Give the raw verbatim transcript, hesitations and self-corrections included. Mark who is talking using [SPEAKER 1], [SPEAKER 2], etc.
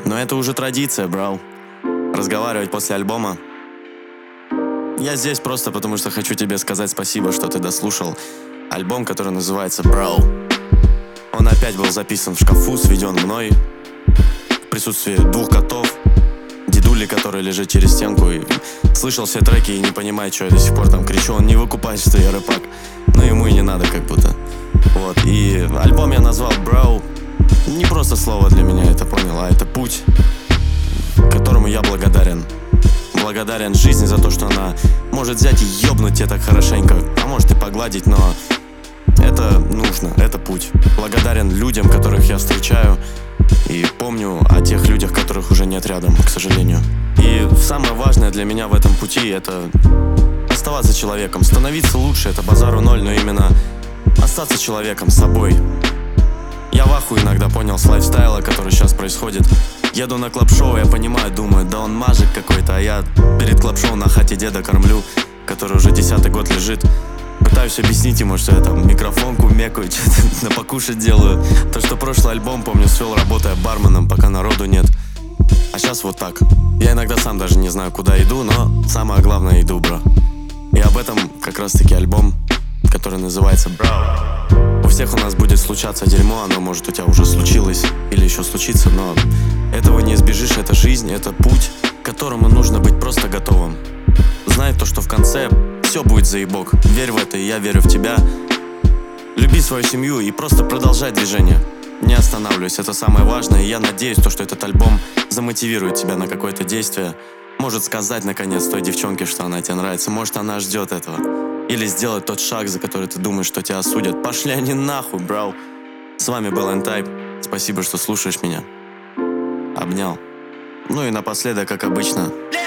[SPEAKER 1] Но это уже традиция, брал. Разговаривать после альбома. Я здесь просто потому, что хочу тебе сказать спасибо, что ты дослушал альбом, который называется «Bro». Он опять был записан в шкафу, сведен мной в присутствии двух котов, дедули, который лежит через стенку и слышал все треки и не понимает, что я до сих пор там кричу. Он не выкупает, что я рэпак, но ему и не надо как будто. Вот, и альбом я назвал «Bro». Не просто слово для меня, это понял, а это путь, которому я благодарен. Благодарен жизни за то, что она может взять и ёбнуть тебя так хорошенько, а может и погладить, но это нужно, это путь. Благодарен людям, которых я встречаю, и помню о тех людях, которых уже нет рядом, к сожалению. И самое важное для меня в этом пути — это оставаться человеком. Становиться лучше — это базару ноль, но именно остаться человеком, собой. Я в ахуе иногда понял с лайфстайла, который сейчас происходит. Еду на клаб-шоу, я понимаю, думаю, да он мажик какой-то, а я перед клаб-шоу на хате деда кормлю, который уже десятый год лежит. Пытаюсь объяснить ему, что я там микрофон кумекаю, что-то на покушать делаю. То, что прошлый альбом, помню, свел, работая барменом, пока народу нет. А сейчас вот так. Я иногда сам даже не знаю, куда иду, но самое главное — иду, бро. И об этом как раз-таки альбом, который называется «Bro». У всех у нас будет случаться дерьмо, оно может у тебя уже случилось или еще случится, но этого не избежишь, это жизнь, это путь, к которому нужно быть просто готовым. Знай то, что в конце все будет заебок. Верь в это, и я верю в тебя. Люби свою семью и просто продолжай движение. Не останавливайся, это самое важное. И я надеюсь, то, что этот альбом замотивирует тебя на какое-то действие. Может сказать наконец той девчонке, что она тебе нравится. Может, она ждет этого. Или сделать тот шаг, за который ты думаешь, что тебя осудят. Пошли они нахуй, бро. С вами был N-Type. Спасибо, что слушаешь меня. Обнял. Ну и напоследок, как обычно,